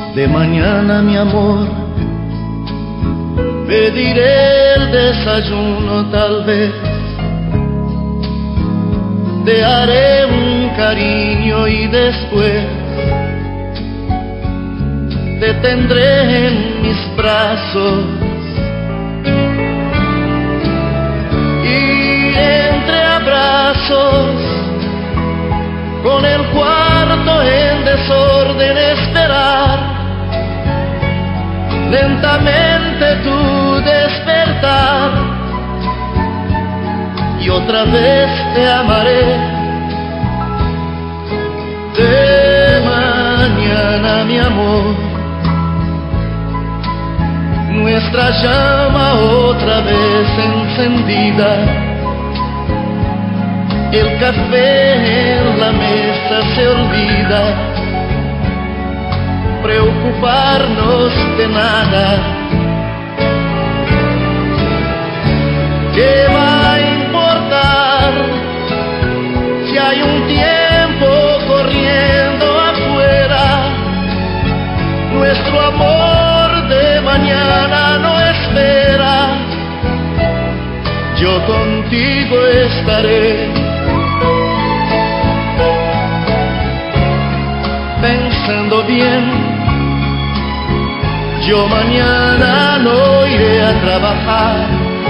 De mañana, mi amor, pediré el desayuno tal vez. Te haré un cariño y después te tendré en mis brazos. Y entre abrazos, con el cuarto en desorden, esperar lentamente tu despertar. Y otra vez te amaré. De mañana, mi amor, nuestra llama otra vez encendida. El café en la mesa se olvida. Preocuparnos de nada. ¿Qué va a importar si hay un tiempo corriendo afuera? Nuestro amor de mañana no espera. Yo contigo estaré, pensando bien. Yo mañana no iré a trabajar.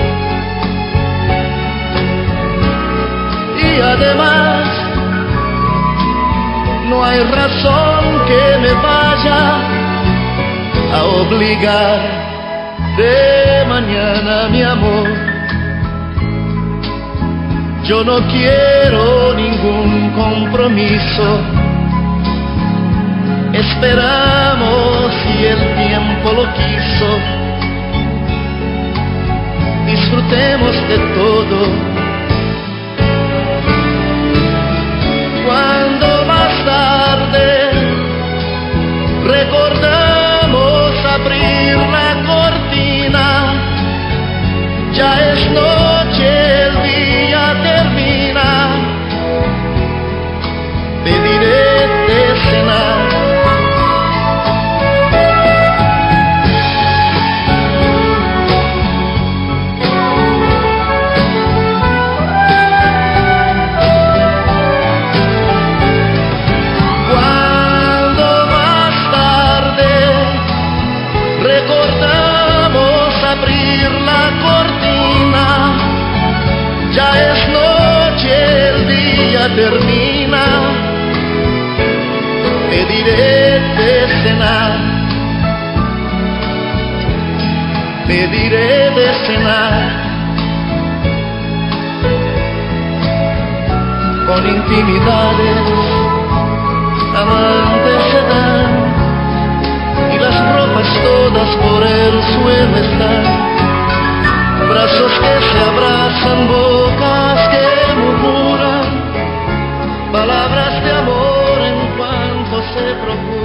Y además, no hay razón que me vaya a obligar. De mañana, mi amor, yo no quiero ningún compromiso. Esperamos y el tiempo lo quiso. Disfrutemos de todo. Cuando más tarde recordamos abrir la cortina, ya es noche, el día termina. Pediré de cenar. Ya es noche, el día termina. Pediré de cenar. Pediré de cenar. Con intimidades, amantes se dan, y las ropas todas por el suelo están. Brazos que se abrazan, bocas que murmuran, palabras de amor en cuanto se procuran.